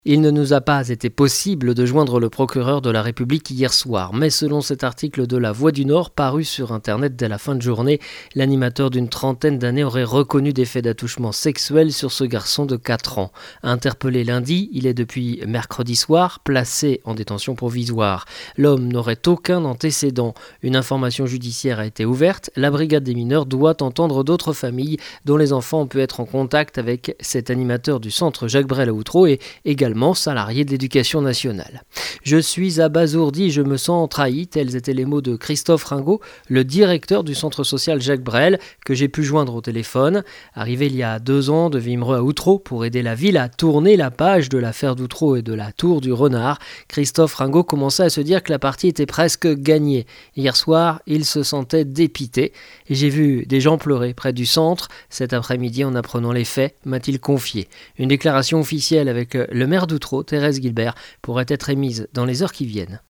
Il ne nous a pas été possible de joindre le procureur de la République hier soir, mais selon cet article de La Voix du Nord paru sur Internet dès la fin de journée, l'animateur d'une trentaine d'années aurait reconnu des faits d'attouchement sexuel sur ce garçon de 4 ans. Interpellé lundi, il est depuis mercredi soir placé en détention provisoire. L'homme n'aurait aucun antécédent. Une information judiciaire a été ouverte. La brigade des mineurs doit entendre d'autres familles dont les enfants ont pu être en contact avec cet animateur du centre Jacques Brel à Outreau et également salarié de l'Éducation nationale. Je suis abasourdi, je me sens trahi, tels étaient les mots de Christophe Ringot, le directeur du centre social Jacques Brel, que j'ai pu joindre au téléphone. Arrivé il y a 2 ans de Wimereux à Outreau pour aider la ville à tourner la page de l'affaire d'Outreau et de la tour du Renard, Christophe Ringot commençait à se dire que la partie était presque gagnée. Hier soir, il se sentait dépité et j'ai vu des gens pleurer près du centre cet après-midi en apprenant les faits, m'a-t-il confié. Une déclaration officielle avec le maire d'Outreau, Thérèse Guilbert, pourrait être émise dans les heures qui viennent.